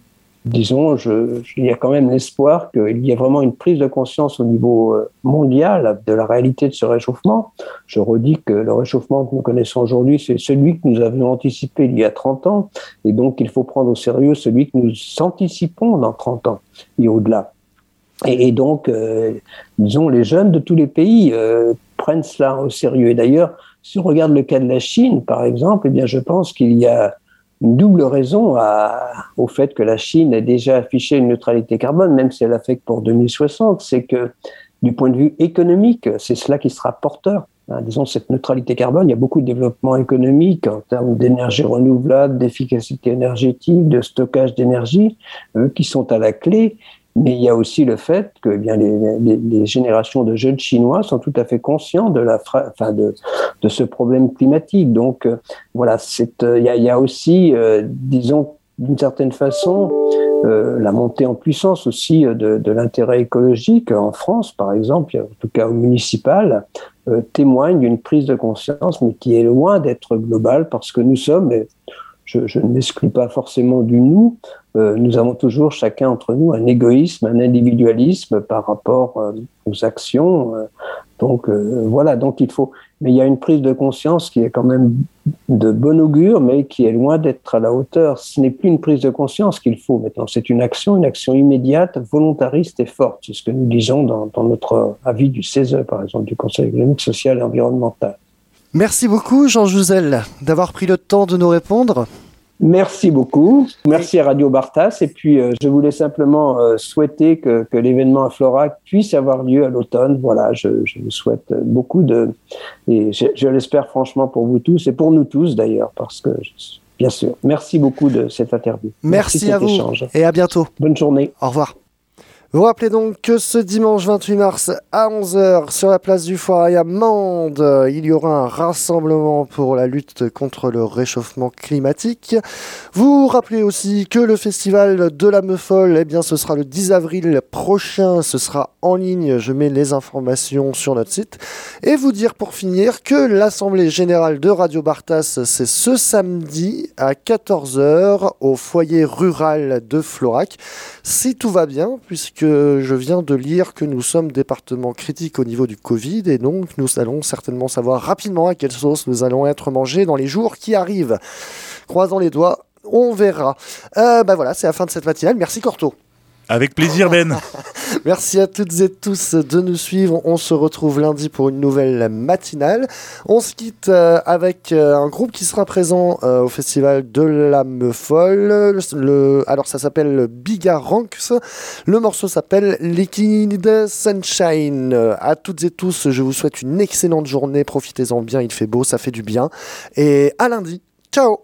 disons, je, je, il y a quand même l'espoir qu'il y ait vraiment une prise de conscience au niveau mondial de la réalité de ce réchauffement. Je redis que le réchauffement que nous connaissons aujourd'hui, c'est celui que nous avions anticipé il y a trente ans, et donc il faut prendre au sérieux celui que nous anticipons dans trente ans et au-delà. Et, et donc, euh, disons, les jeunes de tous les pays euh, prennent cela au sérieux. Et d'ailleurs, si on regarde le cas de la Chine, par exemple, eh bien, je pense qu'il y a une double raison à, au fait que la Chine ait déjà affiché une neutralité carbone, même si elle l'a fait que pour deux mille soixante, c'est que du point de vue économique, c'est cela qui sera porteur. Hein, disons, cette neutralité carbone, il y a beaucoup de développement économique en termes d'énergie renouvelable, d'efficacité énergétique, de stockage d'énergie, euh, qui sont à la clé. Mais il y a aussi le fait que eh bien, les, les, les générations de jeunes Chinois sont tout à fait conscients de, la fra- enfin de, de ce problème climatique. Donc, euh, voilà, c'est, euh, il y a, il y a aussi, euh, disons, d'une certaine façon, euh, la montée en puissance aussi de, de l'intérêt écologique en France, par exemple, en tout cas au municipal, euh, témoigne d'une prise de conscience, mais qui est loin d'être globale, parce que nous sommes... Je, je ne m'exclus pas forcément du nous, euh, nous avons toujours chacun entre nous un égoïsme, un individualisme par rapport euh, aux actions. Euh, donc euh, voilà, donc il faut. Mais il y a une prise de conscience qui est quand même de bon augure, mais qui est loin d'être à la hauteur. Ce n'est plus une prise de conscience qu'il faut maintenant, c'est une action, une action immédiate, volontariste et forte. C'est ce que nous disons dans, dans notre avis du C E S E, par exemple, du Conseil économique, social et environnemental.
Merci beaucoup, Jean Jouzel, d'avoir pris le temps de nous répondre.
Merci beaucoup. Merci à Radio Bartas. Et puis, euh, je voulais simplement euh, souhaiter que, que l'événement à Florac puisse avoir lieu à l'automne. Voilà, je, je vous souhaite beaucoup de... Et je, je l'espère franchement pour vous tous et pour nous tous d'ailleurs, parce que, bien sûr, merci beaucoup de cette interview.
Merci, merci à vous échange. Et à bientôt.
Bonne journée.
Au revoir. Vous rappelez donc que ce dimanche vingt-huit mars à onze heures sur la place du Foirail à Mende, il y aura un rassemblement pour la lutte contre le réchauffement climatique. Vous rappelez aussi que le festival de la Meufolle, eh bien, ce sera le dix avril prochain, ce sera en ligne, je mets les informations sur notre site. Et vous dire pour finir que l'Assemblée Générale de Radio Bartas, c'est ce samedi à quatorze heures au foyer rural de Florac. Si tout va bien, puisque je viens de lire que nous sommes département critique au niveau du Covid et donc nous allons certainement savoir rapidement à quelle sauce nous allons être mangés dans les jours qui arrivent. Croisons les doigts, on verra. Euh, bah voilà, c'est la fin de cette matinale. Merci Corto.
Avec plaisir Ben.
Merci à toutes et tous de nous suivre. On se retrouve lundi pour une nouvelle matinale. On se quitte euh, avec euh, un groupe qui sera présent euh, au festival de la Meufolle. Le, alors ça s'appelle Bigaranx. Le morceau s'appelle Liquid Sunshine. Euh, à toutes et tous, je vous souhaite une excellente journée. Profitez-en bien, il fait beau, ça fait du bien. Et à lundi. Ciao.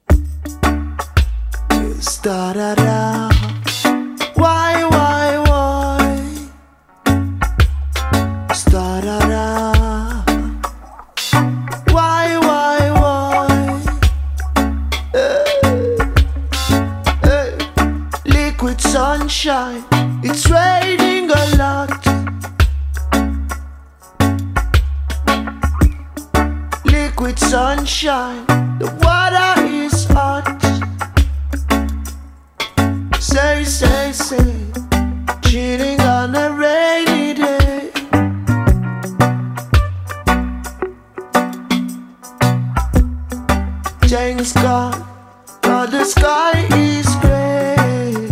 Why, why, why? Sta-da-da. Why, why, why? Hey, hey. Liquid sunshine, it's raining a lot. Liquid sunshine, the water is hot. Say, say, say, chilling on a rainy day. Thanks God, but the sky is grey.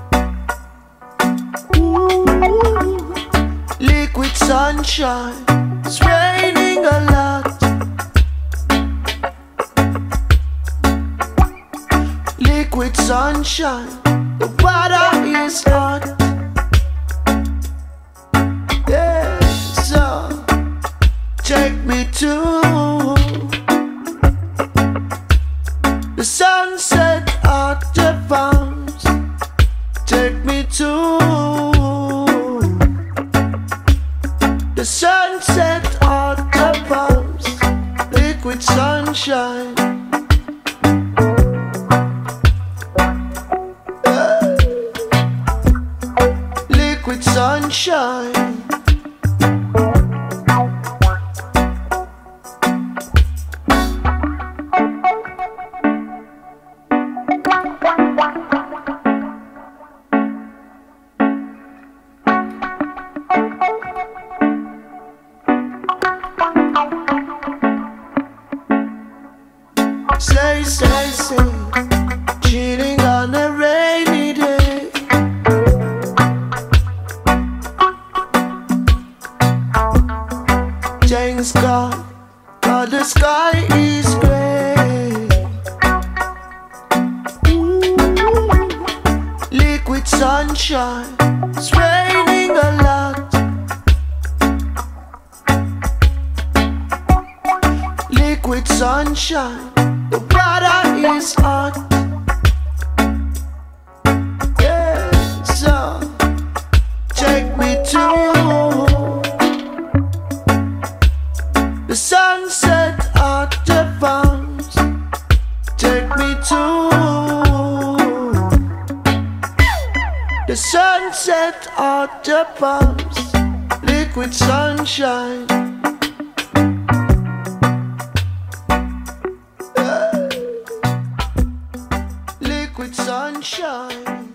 Ooh, liquid sunshine, it's raining a lot. Liquid sunshine, the water is hot. Yeah, so take me to the sunset at the palms. Take me to the sunset at the palms. Liquid sunshine. Sunshine. sunshine. It's raining a lot. Liquid sunshine. The water is hot. Yeah, so take me to the sunset of the palms. Take me to the sunset of the palms. Liquid sunshine. Yeah. Liquid sunshine.